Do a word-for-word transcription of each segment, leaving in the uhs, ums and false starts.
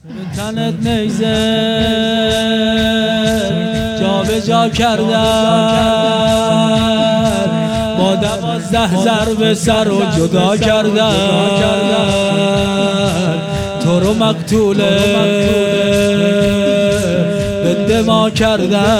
تنت نیزه جا به جا کردن، با دوازده ضرب سر و جدا کردن، تو رو مقتول به دما کردن،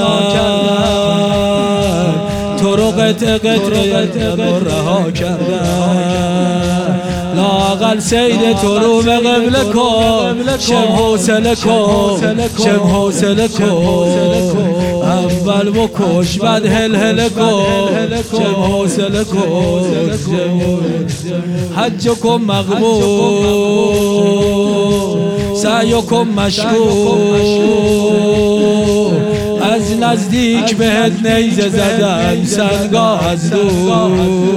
تو رو قطع قطع رها کردن. لااقل سید تو رو به قبله کن، شم حوصله کن، شم حوصله کن، اول بکش بعد هل هل کن، شم حوصله کن، حج کن مقبول، سعی کن مشکور، از نزدیک بهت نیزه زدن سنگاه از دور.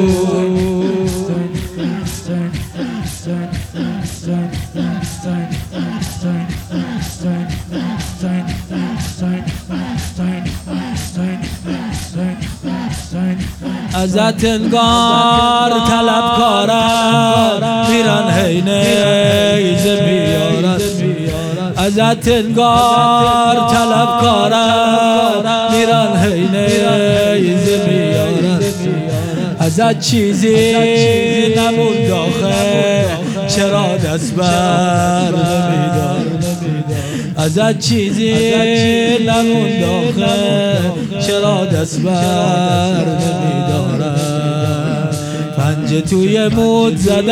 ازت انگار طلبکارم میرن هی نیزه بیارن، ازت انگار طلبکارم میرن هی نیزه بیارن، ازت چیزی نموند آخه چرا دست بر نمیدار، ازت چیزی نموند آخه چرا دست بر نمیدارم. پنجه توی مود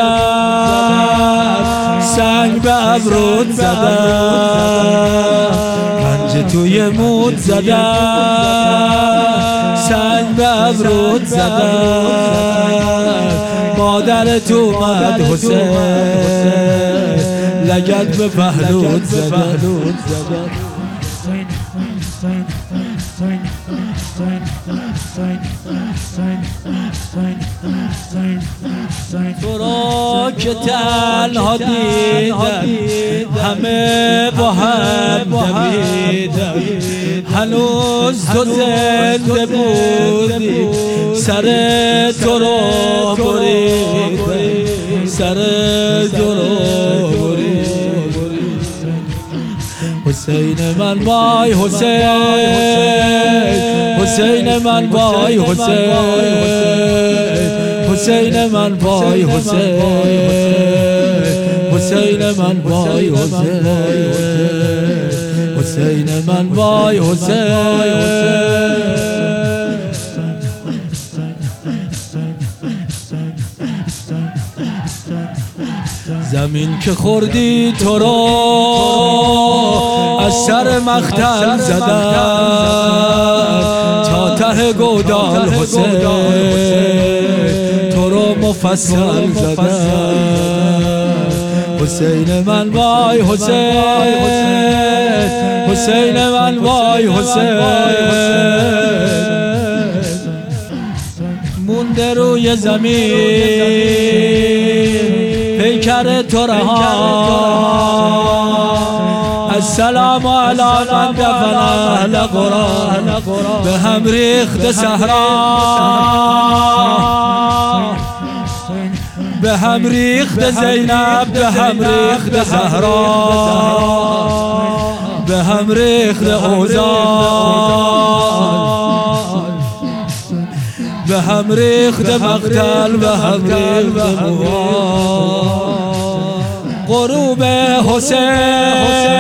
زدن، سنگ به ابرود زدن، پنجه توی مود زدن، سنگ به ابرود زدن. مادرت اومد حسین لگد به پهلوت زدن، تو را که تنها دیدن همه با هم دویدن، هنوز تو زنده بودی سر تو رو بریدن، سر تو رو بریدن. حسین من وای حسین، حسین من وای حسین، حسین من وای حسین، حسین من وای حسین، حسین من وای حسین. زمین که خوردی تو رو از سر مختل زدن تا ته گودال حسین، تو رو مفصل زدن. حسین من وای حسین، حسین من وای حسین، مونده روی زمین پیکر تو رها. السلام علی من دفن اهل قرآن، به هم ریخت صحرا، به هم ریخت زینب، به هم ریخت زهرا، به هم ریخت اوزان، به هم ریخت مقتل، به هم ریخت مواد. غروب حسین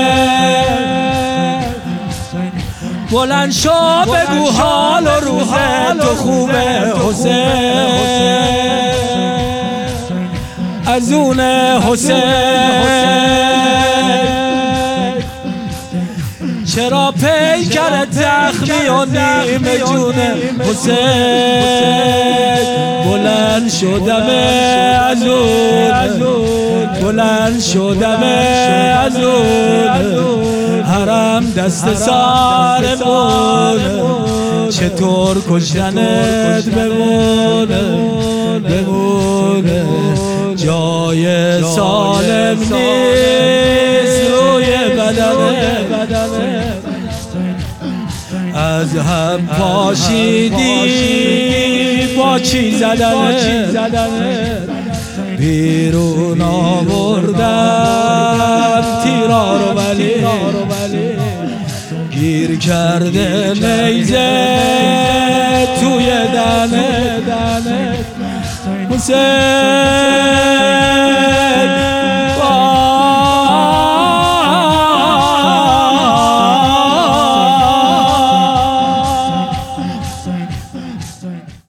بلند شو بگو حال و روز تو خوبه حسین، از اون حسین چرا پیکر زخمی و نیمه جون حسین. بلند شدم از اون، بلند شدم از اون حرم دست سارمون، چطور کشتنت بمونه بمونه جای سالم نیست روی بدنه. از هم پاشیدی با چی زدنه، بیرون آوردم تیرا رو ولی گیر کرده نیزه توی دنه حسین